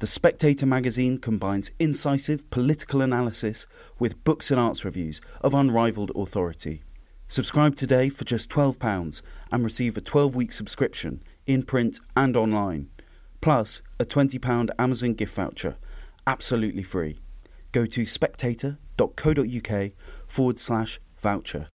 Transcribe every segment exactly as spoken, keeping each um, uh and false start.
The Spectator magazine combines incisive political analysis with books and arts reviews of unrivalled authority. Subscribe today for just twelve pounds and receive a twelve-week subscription in print and online, plus a twenty pounds Amazon gift voucher, absolutely free. Go to spectator.co.uk forward slash voucher.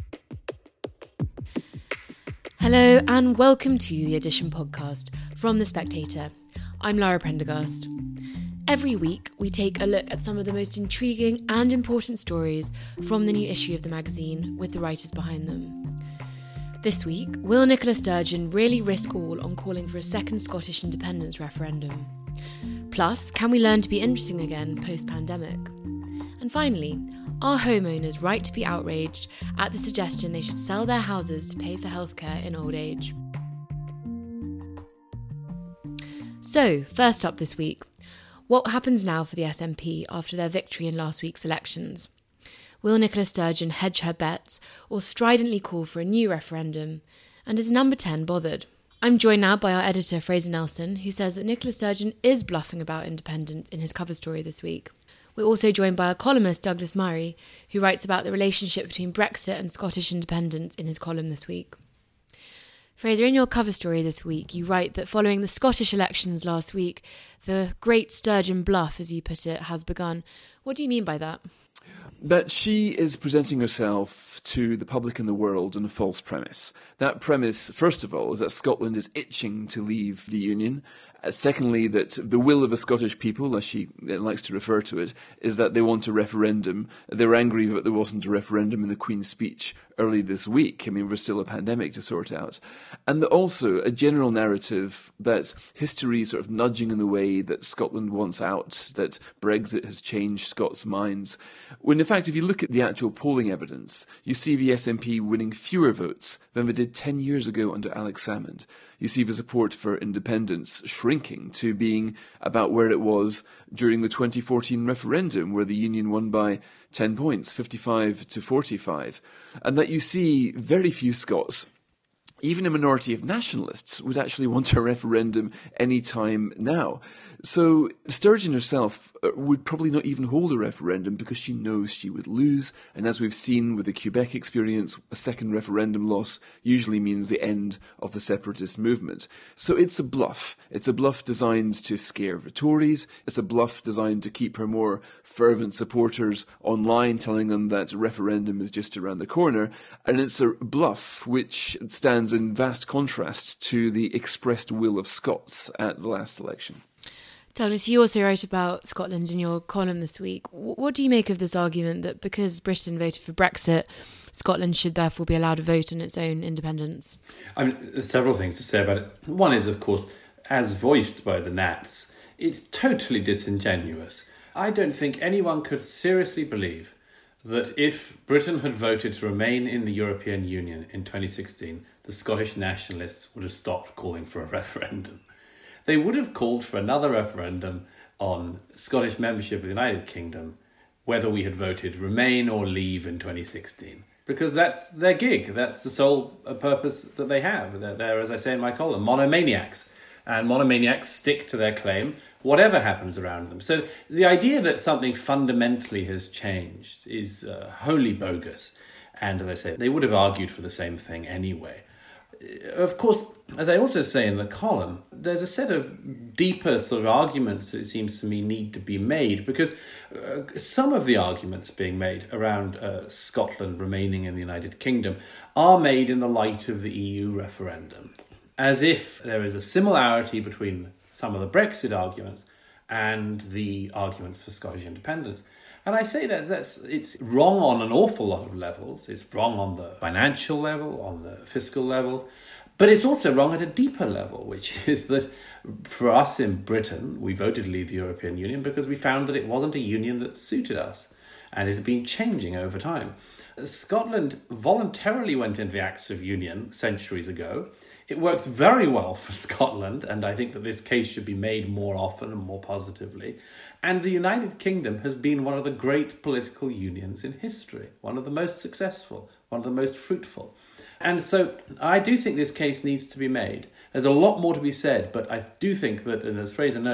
Hello and welcome to the Edition podcast from The Spectator. I'm Lara Prendergast. Every week we take a look at some of the most intriguing and important stories from the new issue of the magazine with the writers behind them. This week, will Nicola Sturgeon really risk all on calling for a second Scottish independence referendum? Plus, can we learn to be interesting again post-pandemic? And finally, are homeowners right to be outraged at the suggestion they should sell their houses to pay for healthcare in old age? So, first up this week, what happens now for the S N P after their victory in last week's elections? Will Nicola Sturgeon hedge her bets or stridently call for a new referendum? And is Number ten bothered? I'm joined now by our editor Fraser Nelson, who says that Nicola Sturgeon is bluffing about independence in his cover story this week. We're also joined by our columnist Douglas Murray, who writes about the relationship between Brexit and Scottish independence in his column this week. Fraser, in your cover story this week, you write that following the Scottish elections last week, the great Sturgeon bluff, as you put it, has begun. What do you mean by that? That she is presenting herself to the public and the world on a false premise. That premise, first of all, is that Scotland is itching to leave the Union. Uh, secondly, that the will of the Scottish people, as she likes to refer to it, is that they want a referendum. They're angry that there wasn't a referendum in the Queen's speech early this week. I mean, there's still a pandemic to sort out. And also a general narrative that history is sort of nudging in the way that Scotland wants out, that Brexit has changed Scots' minds. When in fact, if you look at the actual polling evidence, you see the S N P winning fewer votes than they did ten years ago under Alex Salmond. You see the support for independence shrinking to being about where it was during the twenty fourteen referendum, where the Union won by ten points, fifty-five to forty-five. And that you see very few Scots, even a minority of nationalists, would actually want a referendum any time now. So Sturgeon herself would probably not even hold a referendum because she knows she would lose. And as we've seen with the Quebec experience, a second referendum loss usually means the end of the separatist movement. So it's a bluff. It's a bluff designed to scare the Tories. It's a bluff designed to keep her more fervent supporters online, telling them that a referendum is just around the corner. And it's a bluff which stands in vast contrast to the expressed will of Scots at the last election. Douglas, you also wrote about Scotland in your column this week. What do you make of this argument that because Britain voted for Brexit, Scotland should therefore be allowed to vote on its own independence? I mean, there's several things to say about it. One is, of course, as voiced by the Nats, it's totally disingenuous. I don't think anyone could seriously believe that if Britain had voted to remain in the European Union in twenty sixteen, the Scottish nationalists would have stopped calling for a referendum. They would have called for another referendum on Scottish membership of the United Kingdom, whether we had voted remain or leave in twenty sixteen. Because that's their gig. That's the sole purpose that they have. They're, they're, as I say in my column, monomaniacs. And monomaniacs stick to their claim, whatever happens around them. So the idea that something fundamentally has changed is uh, wholly bogus. And as I say, they would have argued for the same thing anyway. Of course, as I also say in the column, there's a set of deeper sort of arguments that it seems to me need to be made, because uh, some of the arguments being made around uh, Scotland remaining in the United Kingdom are made in the light of the E U referendum, as if there is a similarity between some of the Brexit arguments and the arguments for Scottish independence. And I say that that's it's wrong on an awful lot of levels. It's wrong on the financial level, on the fiscal level, but it's also wrong at a deeper level, which is that for us in Britain, we voted to leave the European Union because we found that it wasn't a union that suited us, and it had been changing over time. Scotland voluntarily went into the Acts of Union centuries ago. It works very well for Scotland, and I think that this case should be made more often and more positively. And the United Kingdom has been one of the great political unions in history, one of the most successful, one of the most fruitful. And so I do think this case needs to be made. There's a lot more to be said, but I do think that, and as Fraser knows,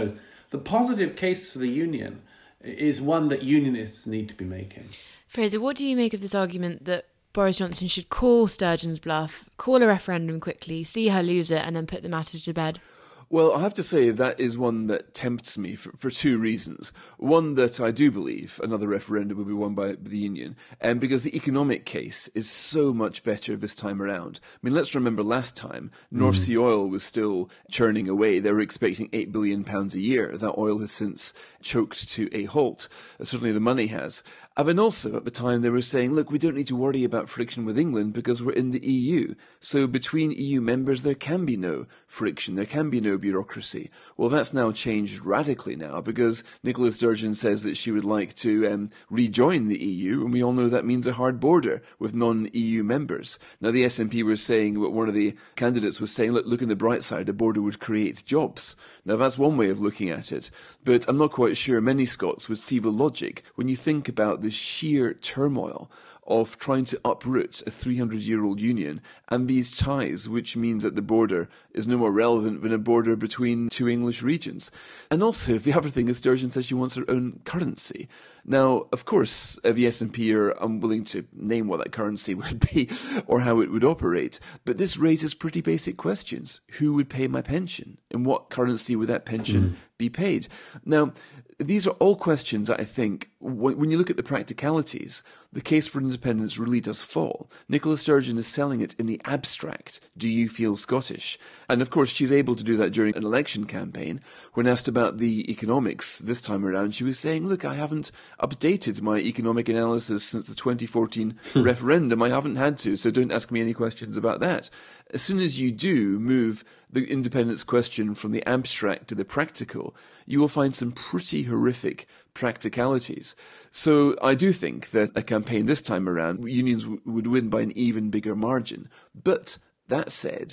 the positive case for the union is one that unionists need to be making. Fraser, what do you make of this argument that Boris Johnson should call Sturgeon's bluff, call a referendum quickly, see her lose it, and then put the matter to bed? Well, I have to say that is one that tempts me for, for two reasons. One, that I do believe another referendum will be won by the Union, and um, because the economic case is so much better this time around. I mean, let's remember last time, North mm. Sea oil was still churning away. They were expecting eight billion pounds a year. That oil has since choked to a halt. Uh, certainly the money has. And also, at the time, they were saying, look, we don't need to worry about friction with England because we're in the E U. So between E U members, there can be no friction. There can be no bureaucracy. Well, that's now changed radically now because Nicola Sturgeon says that she would like to um, rejoin the E U, and we all know that means a hard border with non-E U members. Now, the S N P were saying, but one of the candidates was saying, look, look on the bright side, a border would create jobs. Now, that's one way of looking at it, but I'm not quite sure many Scots would see the logic when you think about the sheer turmoil of trying to uproot a three hundred year old union and these ties, which means that the border is no more relevant than a border between two English regions. And also, the other thing is Sturgeon says she wants her own currency. Now, of course, the S N P are unwilling to name what that currency would be or how it would operate, but this raises pretty basic questions. Who would pay my pension? In what currency would that pension mm. be paid? Now, these are all questions that I think, when you look at the practicalities, the case for independence really does fall. Nicola Sturgeon is selling it in the abstract. Do you feel Scottish? And of course, she's able to do that during an election campaign. When asked about the economics this time around, she was saying, look, I haven't updated my economic analysis since the twenty fourteen referendum. I haven't had to, so don't ask me any questions about that. As soon as you do move the independence question from the abstract to the practical, you will find some pretty horrific practicalities. So I do think that a campaign this time around, unions w- would win by an even bigger margin. But that said,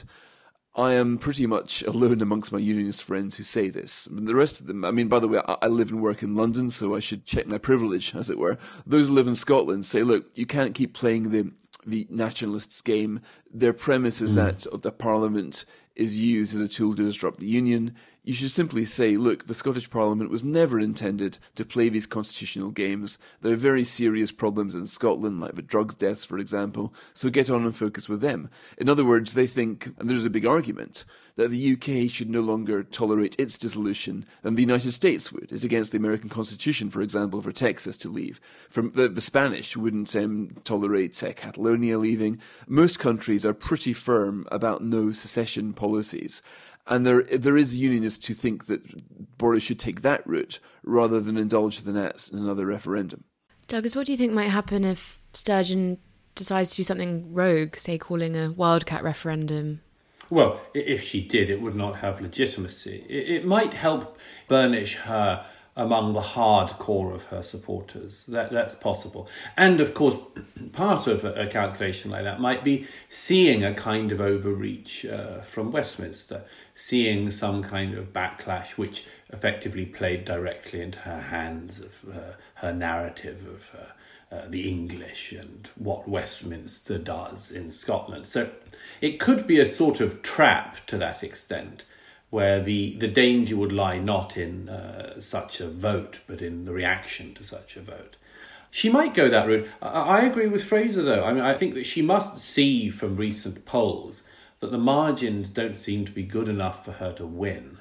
I am pretty much alone amongst my unionist friends who say this. I mean, the rest of them, I mean, by the way, I, I live and work in London, so I should check my privilege, as it were. Those who live in Scotland say, look, you can't keep playing the the nationalists' game. Their premise is mm. that the Parliament is used as a tool to disrupt the Union. You should simply say, look, the Scottish Parliament was never intended to play these constitutional games. There are very serious problems in Scotland, like the drugs deaths, for example, so get on and focus with them. In other words, they think, and there's a big argument, that the U K should no longer tolerate its dissolution than the United States would. It's against the American Constitution, for example, for Texas to leave. From the, the Spanish wouldn't um, tolerate uh, Catalonia leaving. Most countries are pretty firm about no secession policies. And there there is unionists who think that Boris should take that route rather than indulge the Nats in another referendum. Douglas, what do you think might happen if Sturgeon decides to do something rogue, say calling a wildcat referendum? Well, if she did, it would not have legitimacy. It might help burnish her among the hardcore of her supporters. That that's possible. And of course, part of a calculation like that might be seeing a kind of overreach uh, from Westminster, seeing some kind of backlash which effectively played directly into her hands of uh, her narrative of uh, uh, the English and what Westminster does in Scotland. So it could be a sort of trap to that extent, where the, the danger would lie not in uh, such a vote, but in the reaction to such a vote. She might go that route. I, I agree with Fraser, though. I mean, I think that she must see from recent polls that the margins don't seem to be good enough for her to win,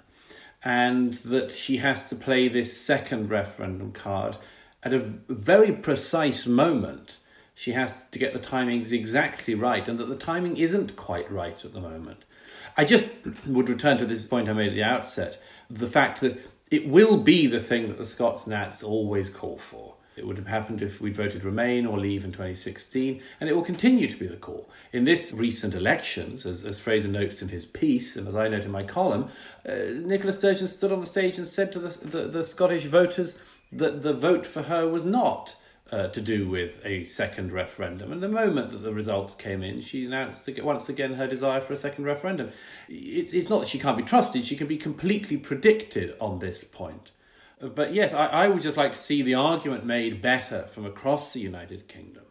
and that she has to play this second referendum card at a very precise moment. She has to get the timings exactly right, and that the timing isn't quite right at the moment. I just would return to this point I made at the outset, the fact that it will be the thing that the Scots Nats always call for. It would have happened if we'd voted Remain or Leave in twenty sixteen, and it will continue to be the call. In this recent elections, as, as Fraser notes in his piece, and as I note in my column, uh, Nicola Sturgeon stood on the stage and said to the, the, the Scottish voters that the vote for her was not Uh, to do with a second referendum. And the moment that the results came in, she announced once again her desire for a second referendum. It, it's not that she can't be trusted, she can be completely predicted on this point. But yes, I, I would just like to see the argument made better from across the United Kingdom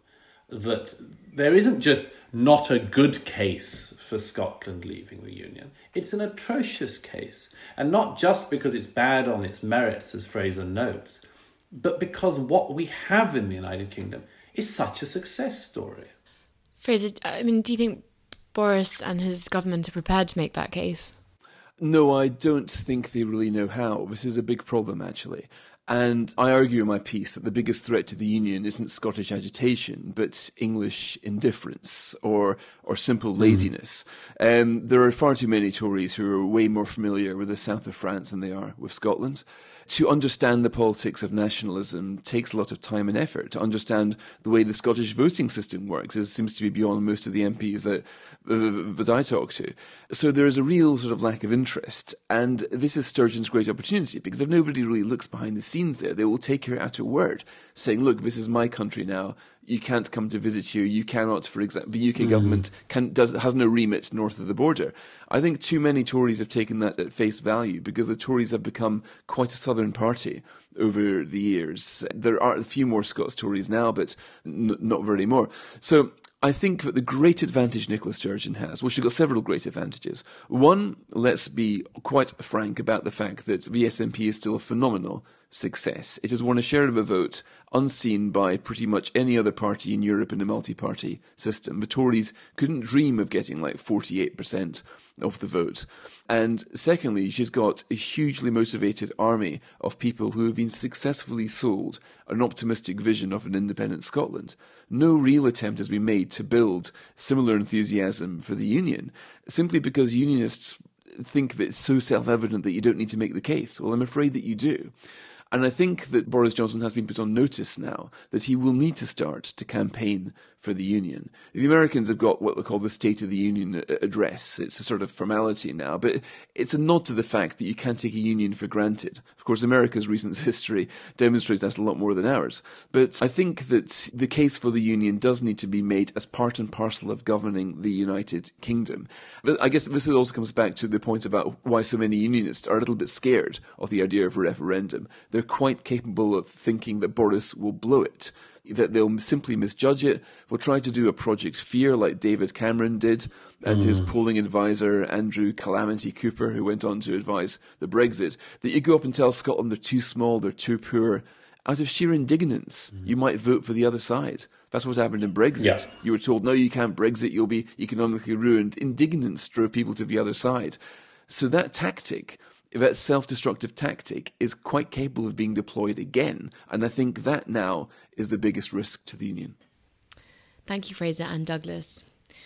that there isn't just not a good case for Scotland leaving the Union. It's an atrocious case. And not just because it's bad on its merits, as Fraser notes, but because what we have in the United Kingdom is such a success story. Fraser, I mean, do you think Boris and his government are prepared to make that case? No, I don't think they really know how. This is a big problem, actually. And I argue in my piece that the biggest threat to the Union isn't Scottish agitation, but English indifference or or simple laziness. Mm. Um, there are far too many Tories who are way more familiar with the south of France than they are with Scotland. To understand the politics of nationalism takes a lot of time and effort. To understand the way the Scottish voting system works is, seems to be beyond most of the M Ps that, uh, that I talk to. So there is a real sort of lack of interest. And this is Sturgeon's great opportunity, because if nobody really looks behind the scenes there, they will take her at her word, saying, look, this is my country now. You can't come to visit here. You cannot, for example, the U K mm. government can, does, has no remit north of the border. I think too many Tories have taken that at face value, because the Tories have become quite a southern party over the years. There are a few more Scots Tories now, but n- not very more. So I think that the great advantage Nicola Sturgeon has, well, she's got several great advantages. One, let's be quite frank about the fact that the S N P is still a phenomenal success. It has won a share of a vote unseen by pretty much any other party in Europe in a multi-party system. The Tories couldn't dream of getting like forty-eight percent of the vote. And secondly, she's got a hugely motivated army of people who have been successfully sold an optimistic vision of an independent Scotland. No real attempt has been made to build similar enthusiasm for the Union, simply because Unionists think that it's so self-evident that you don't need to make the case. Well, I'm afraid that you do. And I think that Boris Johnson has been put on notice now that he will need to start to campaign for the Union. The Americans have got what they call the State of the Union address. It's a sort of formality now, but it's a nod to the fact that you can't take a union for granted. Of course, America's recent history demonstrates that a lot more than ours. But I think that the case for the Union does need to be made as part and parcel of governing the United Kingdom. But I guess this also comes back to the point about why so many Unionists are a little bit scared of the idea of a referendum. They're quite capable of thinking that Boris will blow it, that they'll simply misjudge it. They'll try to do a Project Fear like David Cameron did, and mm. his polling advisor, Andrew Calamity Cooper, who went on to advise the Brexit, that you go up and tell Scotland they're too small, they're too poor. Out of sheer indignance, mm. you might vote for the other side. That's what happened in Brexit. Yeah. You were told, no, you can't Brexit, you'll be economically ruined. Indignance drove people to the other side. So that tactic, that self-destructive tactic, is quite capable of being deployed again. And I think that now is the biggest risk to the Union. Thank you, Fraser and Douglas.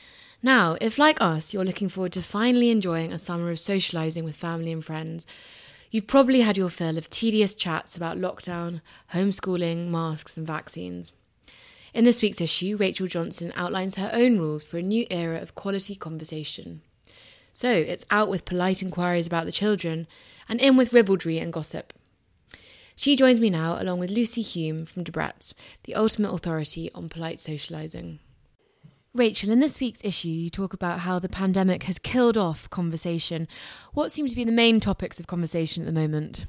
Now, if like us, you're looking forward to finally enjoying a summer of socialising with family and friends, you've probably had your fill of tedious chats about lockdown, homeschooling, masks and vaccines. In this week's issue, Rachel Johnson outlines her own rules for a new era of quality conversation. So it's out with polite inquiries about the children and in with ribaldry and gossip. She joins me now along with Lucy Hume from Debrett, the ultimate authority on polite socialising. Rachel, in this week's issue, you talk about how the pandemic has killed off conversation. What seems to be the main topics of conversation at the moment?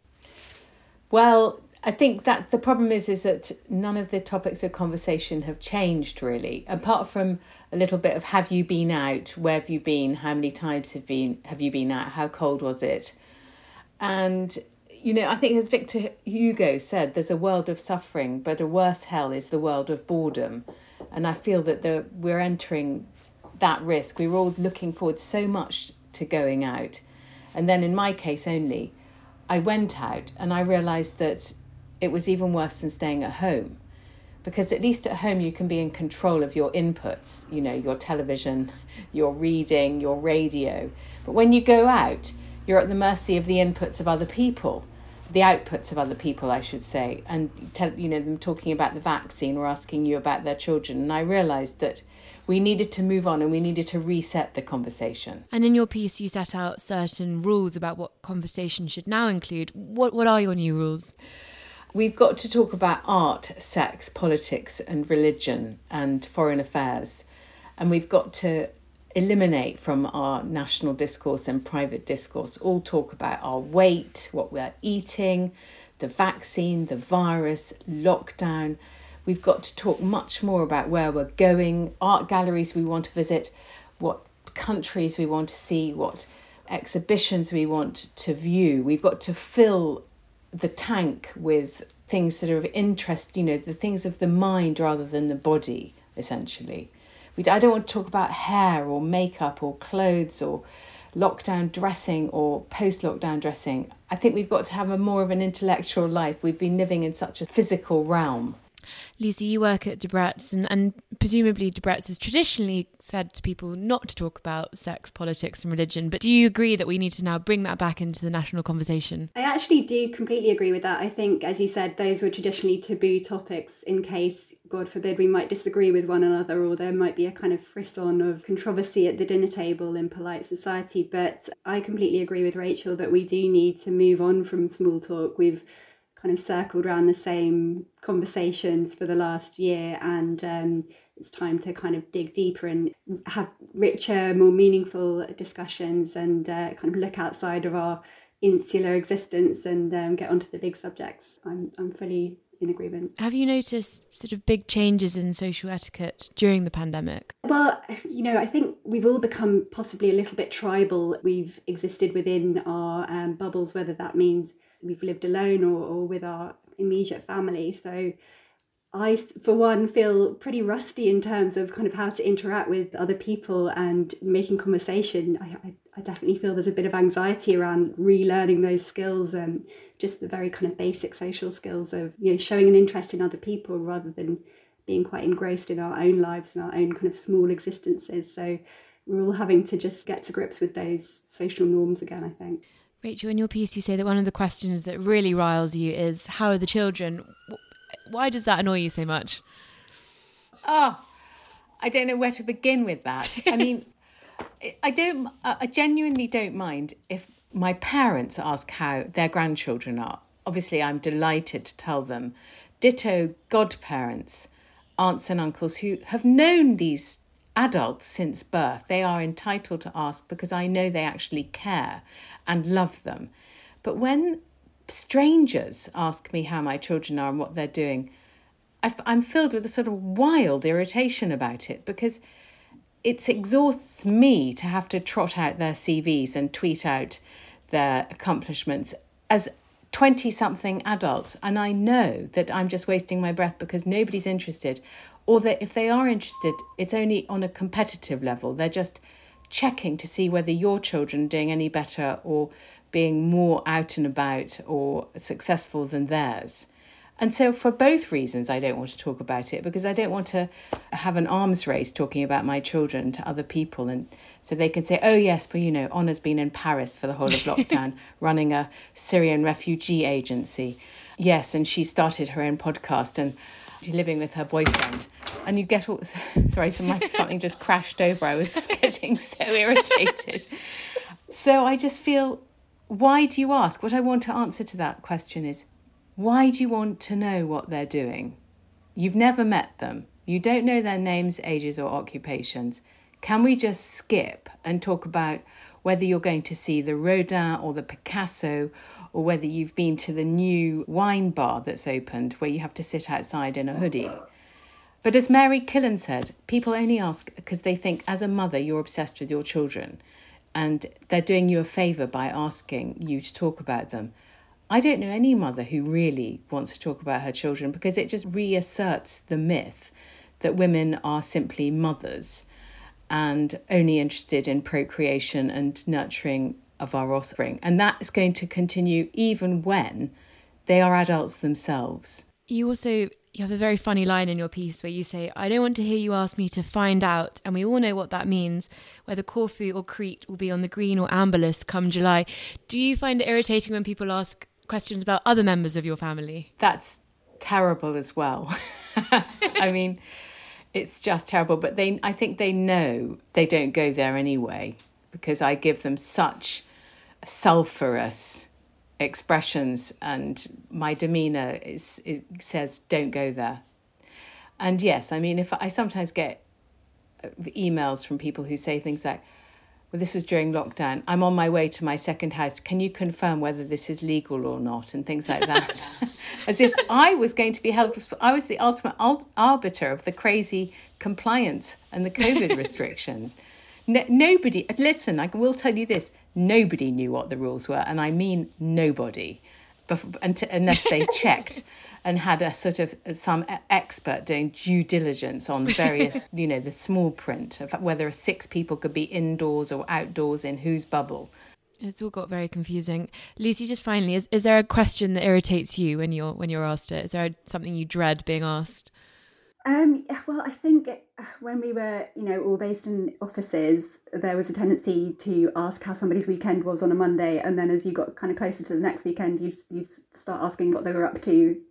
Well, I think that the problem is is that none of the topics of conversation have changed really, apart from a little bit of have you been out, where have you been, how many times have been have you been out, how cold was it? And you know, I think as Victor Hugo said, there's a world of suffering, but a worse hell is the world of boredom. And I feel that the, we're entering that risk. We were all looking forward so much to going out, and then in my case only, I went out and I realised that it was even worse than staying at home, because at least at home you can be in control of your inputs, you know, your television, your reading, your radio. But when you go out, you're at the mercy of the inputs of other people, the outputs of other people, I should say. And, tell, you know, them talking about the vaccine or asking you about their children. And I realised that we needed to move on and we needed to reset the conversation. And in your piece, you set out certain rules about what conversation should now include. What What are your new rules? We've got to talk about art, sex, politics and religion and foreign affairs. And we've got to eliminate from our national discourse and private discourse all talk about our weight, what we're eating, the vaccine, the virus, lockdown. We've got to talk much more about where we're going, art galleries we want to visit, what countries we want to see, what exhibitions we want to view. We've got to fill the tank with things that are of interest, you know, the things of the mind rather than the body, essentially. We, I don't want to talk about hair or makeup or clothes or lockdown dressing or post-lockdown dressing. I think we've got to have a more of an intellectual life. We've been living in such a physical realm. Lucy, you work at Debrett's, and, and presumably Debrett's has traditionally said to people not to talk about sex, politics and religion. But do you agree that we need to now bring that back into the national conversation? I actually do completely agree with that. I think, as you said, those were traditionally taboo topics in case, God forbid, we might disagree with one another or there might be a kind of frisson of controversy at the dinner table in polite society. But I completely agree with Rachel that we do need to move on from small talk. We've kind of circled around the same conversations for the last year, and um, it's time to kind of dig deeper and have richer, more meaningful discussions and uh, kind of look outside of our insular existence and um, get onto the big subjects. I'm I'm fully in agreement. Have you noticed sort of big changes in social etiquette during the pandemic? Well, you know, I think we've all become possibly a little bit tribal. We've existed within our um, bubbles, whether that means we've lived alone or, or with our immediate family. So I, for one, feel pretty rusty in terms of kind of how to interact with other people and making conversation. I, I, I definitely feel there's a bit of anxiety around relearning those skills and just the very kind of basic social skills of, you know, showing an interest in other people rather than being quite engrossed in our own lives and our own kind of small existences. So we're all having to just get to grips with those social norms again, I think. Rachel, in your piece, you say that one of the questions that really riles you is, how are the children? Why does that annoy you so much? Oh, I don't know where to begin with that. I mean, I don't, I genuinely don't mind if my parents ask how their grandchildren are. Obviously, I'm delighted to tell them. Ditto godparents, aunts and uncles who have known these adults since birth. They are entitled to ask because I know they actually care and love them. But when strangers ask me how my children are and what they're doing, I'm filled with a sort of wild irritation about it, because it exhausts me to have to trot out their C Vs and tweet out their accomplishments as twenty-something adults. And I know that I'm just wasting my breath because nobody's interested, or that if they are interested, it's only on a competitive level. They're just checking to see whether your children are doing any better or being more out and about or successful than theirs. And so for both reasons, I don't want to talk about it, because I don't want to have an arms race talking about my children to other people. And so they can say, oh, yes, but, you know, Honna's been in Paris for the whole of lockdown running a Syrian refugee agency. Yes, and she started her own podcast and she's living with her boyfriend. And you get all, sorry, some, like something just crashed over. I was getting so irritated. So I just feel, why do you ask? What I want to answer to that question is, why do you want to know what they're doing? You've never met them. You don't know their names, ages or occupations. Can we just skip and talk about whether you're going to see the Rodin or the Picasso, or whether you've been to the new wine bar that's opened where you have to sit outside in a hoodie? But as Mary Killen said, people only ask because they think as a mother you're obsessed with your children and they're doing you a favour by asking you to talk about them. I don't know any mother who really wants to talk about her children, because it just reasserts the myth that women are simply mothers and only interested in procreation and nurturing of our offspring. And that is going to continue even when they are adults themselves. You also, you have a very funny line in your piece where you say, I don't want to hear you ask me to find out, and we all know what that means, whether Corfu or Crete will be on the green or amber list come July. Do you find it irritating when people ask questions about other members of your family? That's terrible as well. I mean, it's just terrible. But they, I think they know they don't go there anyway, because I give them such sulphurous expressions and my demeanour is, is says don't go there. And yes, I mean, if I sometimes get emails from people who say things like, well, this was during lockdown, I'm on my way to my second house. Can you confirm whether this is legal or not? And things like that. As if I was going to be held, I was the ultimate arbiter of the crazy compliance and the COVID restrictions. No, nobody, listen, I will tell you this, nobody knew what the rules were. And I mean nobody, unless they checked and had a sort of some expert doing due diligence on various, you know, the small print of whether six people could be indoors or outdoors in whose bubble. It's all got very confusing. Lucy, just finally, is, is there a question that irritates you when you're when you're asked it? Is there something you dread being asked? Um, well, I think when we were, you know, all based in offices, there was a tendency to ask how somebody's weekend was on a Monday, and then as you got kind of closer to the next weekend, you you start asking what they were up to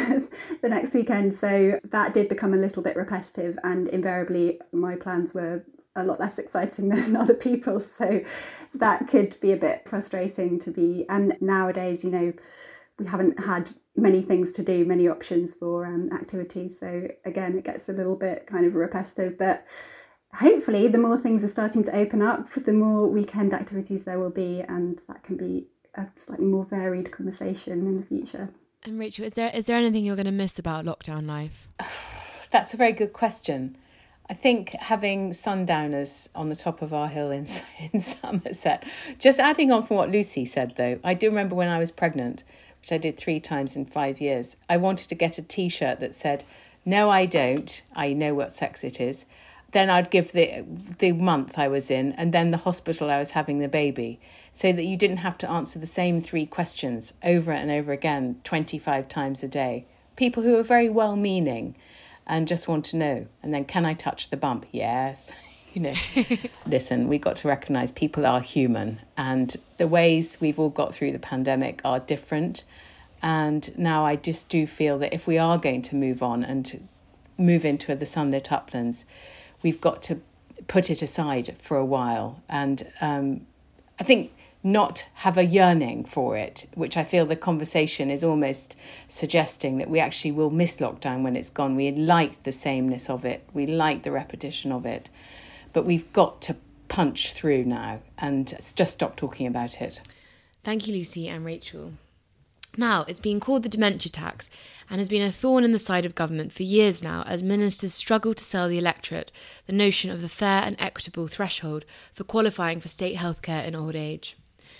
the next weekend. So that did become a little bit repetitive, and invariably my plans were a lot less exciting than other people's. So that could be a bit frustrating to be. And nowadays, you know, we haven't had many things to do, many options for um, activities. So again, it gets a little bit kind of repetitive, but hopefully the more things are starting to open up, the more weekend activities there will be, and that can be a slightly more varied conversation in the future. And Rachel, is there is there anything you're going to miss about lockdown life? That's a very good question. I think having sundowners on the top of our hill in, in Somerset, just adding on from what Lucy said though, I do remember when I was pregnant, which I did three times in five years, I wanted to get a T-shirt that said, no, I don't, I know what sex it is. Then I'd give the the month I was in and then the hospital I was having the baby, so that you didn't have to answer the same three questions over and over again twenty-five times a day. People who are very well-meaning and just want to know. And then, can I touch the bump? Yes. You know, listen, we got to recognise people are human, and the ways we've all got through the pandemic are different. And now I just do feel that if we are going to move on and move into the sunlit uplands, we've got to put it aside for a while. And um, I think not have a yearning for it, which I feel the conversation is almost suggesting that we actually will miss lockdown when it's gone. We like the sameness of it. We like the repetition of it. But we've got to punch through now and just stop talking about it. Thank you, Lucy and Rachel. Now, it's been called the dementia tax and has been a thorn in the side of government for years now as ministers struggle to sell the electorate the notion of a fair and equitable threshold for qualifying for state healthcare in old age.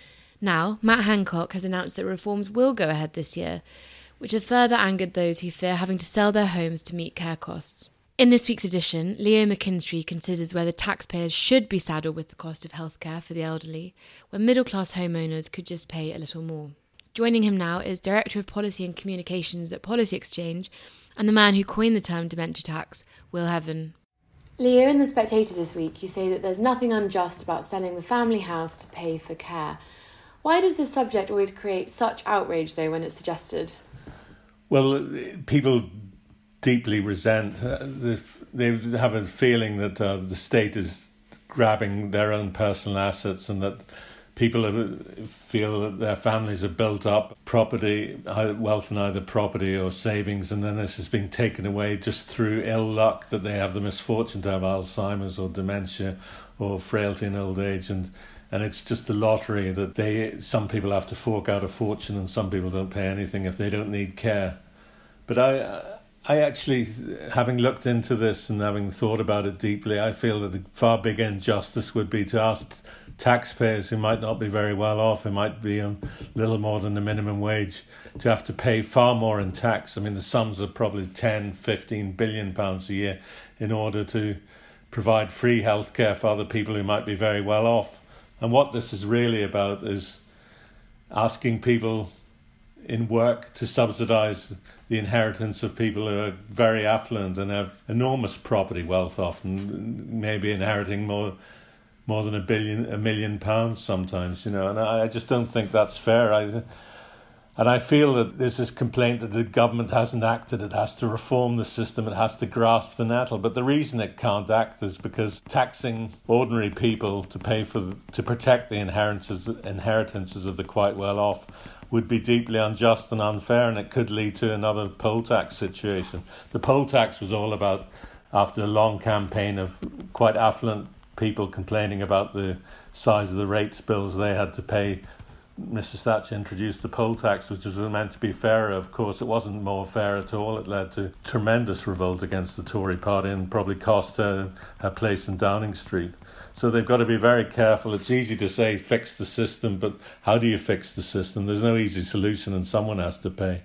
Now, Matt Hancock has announced that reforms will go ahead this year, which have further angered those who fear having to sell their homes to meet care costs. In this week's edition, Leo McKinstry considers whether taxpayers should be saddled with the cost of healthcare for the elderly, when middle-class homeowners could just pay a little more. Joining him now is Director of Policy and Communications at Policy Exchange and the man who coined the term dementia tax, Will Heaven. Leo, in The Spectator this week, you say that there's nothing unjust about selling the family house to pay for care. Why does this subject always create such outrage, though, when it's suggested? Well, people deeply resent, uh, the, they have a feeling that uh, the state is grabbing their own personal assets, and that people have, feel that their families have built up property, wealth in either property or savings, and then this has been taken away just through ill luck, that they have the misfortune to have Alzheimer's or dementia or frailty in old age, and and it's just the lottery that they some people have to fork out a fortune and some people don't pay anything if they don't need care. But I I actually, having looked into this and having thought about it deeply, I feel that the far bigger injustice would be to ask taxpayers who might not be very well off, who might be on little more than the minimum wage, to have to pay far more in tax. I mean, the sums are probably ten, fifteen billion pounds a year in order to provide free healthcare for other people who might be very well off. And what this is really about is asking people in work to subsidise the inheritance of people who are very affluent and have enormous property wealth, often maybe inheriting more more than a billion, a million pounds sometimes, you know. And I, I just don't think that's fair. I, and I feel that there's this complaint that the government hasn't acted. It has to reform the system. It has to grasp the nettle. But the reason it can't act is because taxing ordinary people to pay for, to protect the inheritances, inheritances of the quite well off would be deeply unjust and unfair, and it could lead to another poll tax situation. The poll tax was all about, after a long campaign of quite affluent people complaining about the size of the rates bills they had to pay. Missus Thatcher introduced the poll tax, which was meant to be fairer. Of course, it wasn't more fair at all. It led to tremendous revolt against the Tory party and probably cost her her place in Downing Street. So they've got to be very careful. It's easy to say fix the system, but how do you fix the system? There's no easy solution and someone has to pay.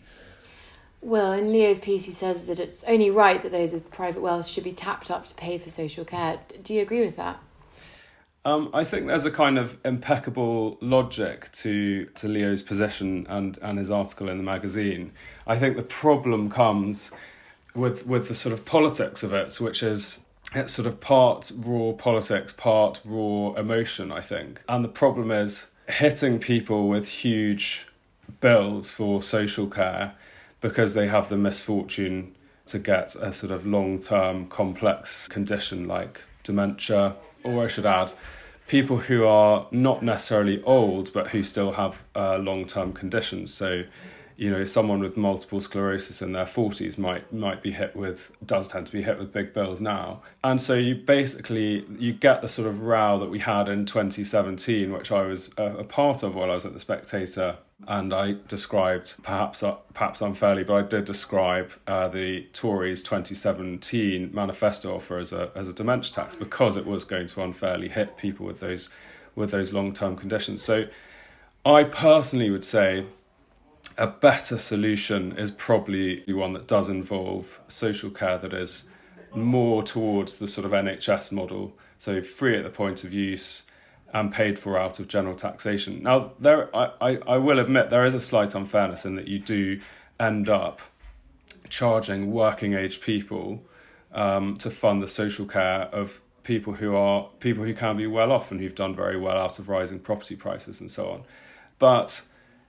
Well, in Leo's piece, he says that it's only right that those with private wealth should be tapped up to pay for social care. Do you agree with that? Um, I think there's a kind of impeccable logic to to Leo's position and, and his article in the magazine. I think the problem comes with with the sort of politics of it, which is it's sort of part raw politics, part raw emotion, I think. And the problem is hitting people with huge bills for social care because they have the misfortune to get a sort of long-term complex condition like dementia, or I should add, people who are not necessarily old but who still have uh, long-term conditions. So, you know, someone with multiple sclerosis in their forties might might be hit with, does tend to be hit with big bills now. And so you basically, you get the sort of row that we had in twenty seventeen, which I was a, a part of while I was at The Spectator. And I described, perhaps uh, perhaps unfairly, but I did describe uh, the Tories' twenty seventeen manifesto offer as a as a dementia tax because it was going to unfairly hit people with those with those long-term conditions. So I personally would say a better solution is probably one that does involve social care that is more towards the sort of N H S model, so free at the point of use and paid for out of general taxation. Now, there, I, I, I will admit there is a slight unfairness in that you do end up charging working age people um, to fund the social care of people who are people who can be well off and who've done very well out of rising property prices and so on. But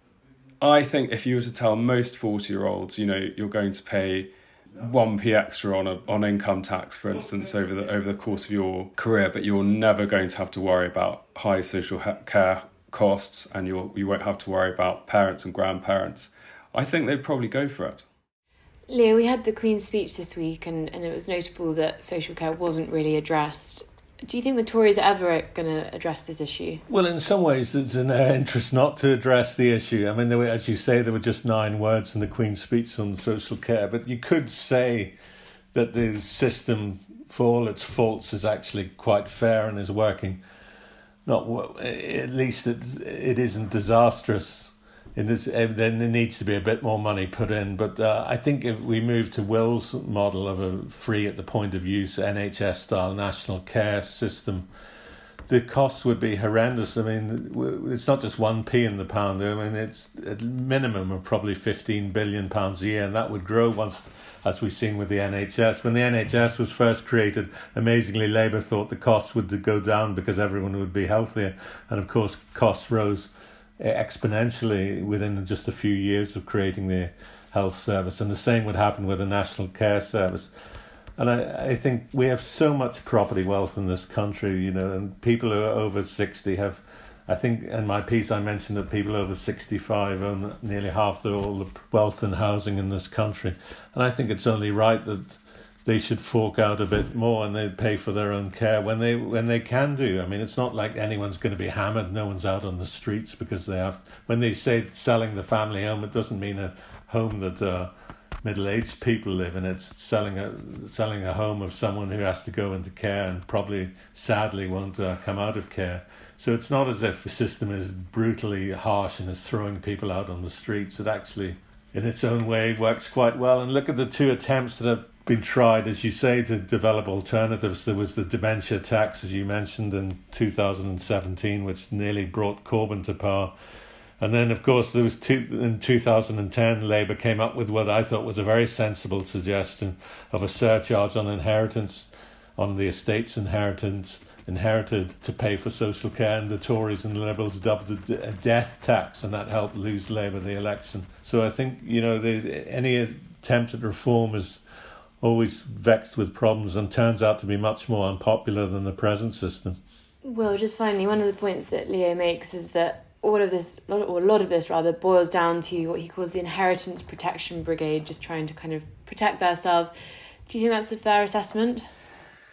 I think if you were to tell most forty-year-olds, you know, you're going to pay one p extra on a, on income tax, for instance, over the over the course of your career, but you're never going to have to worry about high social care costs, and you'll you won't have to worry about parents and grandparents, I think they'd probably go for it. Leo, we had the Queen's speech this week, and, and it was notable that social care wasn't really addressed. Do you think the Tories are ever going to address this issue? Well, in some ways, it's in their interest not to address the issue. I mean, there were, as you say, there were just nine words in the Queen's speech on social care, but you could say that the system, for all its faults, is actually quite fair and is working. Not at least it, it isn't disastrous. In this, then there needs to be a bit more money put in. But uh, I think if we move to Will's model of a free at the point of use N H S-style national care system, the costs would be horrendous. I mean, it's not just one p in the pound. I mean, it's at minimum of probably fifteen billion pounds a year, and that would grow once, as we've seen with the N H S. When the N H S was first created, amazingly, Labour thought the costs would go down because everyone would be healthier. And of course, costs rose exponentially within just a few years of creating the health service, and the same would happen with the National Care Service. And I, I think we have so much property wealth in this country, you know, and people who are over sixty have, I think in my piece I mentioned that people over sixty-five own nearly half the, all the wealth and housing in this country. And I think it's only right that they should fork out a bit more and they pay for their own care when they when they can do. I mean, it's not like anyone's going to be hammered. No one's out on the streets because they have. When they say selling the family home, it doesn't mean a home that uh, middle-aged people live in. It's selling a selling a home of someone who has to go into care and probably, sadly, won't uh, come out of care. So it's not as if the system is brutally harsh and is throwing people out on the streets. It actually, in its own way, works quite well. And look at the two attempts that have been tried, as you say, to develop alternatives. There was the dementia tax, as you mentioned, in two thousand seventeen, which nearly brought Corbyn to power. And then, of course, there was two, in two thousand ten, Labour came up with what I thought was a very sensible suggestion of a surcharge on inheritance, on the estate's inheritance, inherited to pay for social care, and the Tories and the Liberals dubbed it a death tax, and that helped lose Labour the election. So I think, you know, the, any attempt at reform is always vexed with problems and turns out to be much more unpopular than the present system. Well, just finally, one of the points that Leo makes is that all of this, or a lot of this rather, boils down to what he calls the Inheritance Protection Brigade, just trying to kind of protect themselves. Do you think that's a fair assessment?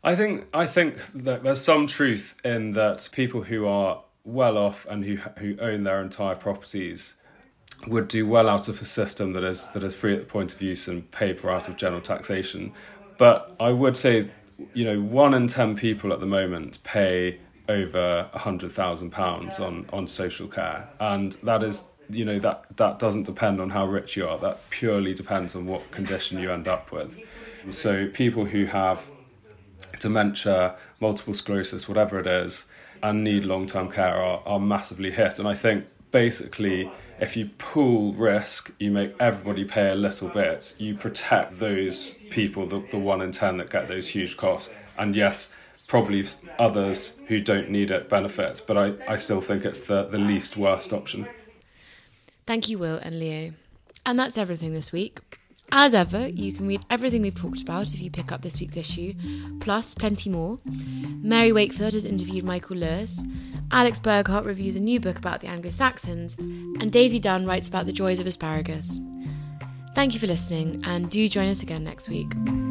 I think I think that there's some truth in that people who are well off and who who own their entire properties would do well out of a system that is that is free at the point of use and paid for out of general taxation. But I would say, you know, one in ten people at the moment pay over a hundred thousand pounds on on social care, and that is, you know, that that doesn't depend on how rich you are. That purely depends on what condition you end up with. So people who have dementia, multiple sclerosis, whatever it is, and need long-term care are, are massively hit. And I think basically if you pool risk, you make everybody pay a little bit, you protect those people, the, the one in ten that get those huge costs. And yes, probably others who don't need it benefit, but I, I still think it's the, the least worst option. Thank you, Will and Leo. And that's everything this week. As ever, you can read everything we've talked about if you pick up this week's issue, plus plenty more. Mary Wakefield has interviewed Michael Lewis, Alex Burghardt reviews a new book about the Anglo-Saxons, and Daisy Dunn writes about the joys of asparagus. Thank you for listening, and do join us again next week.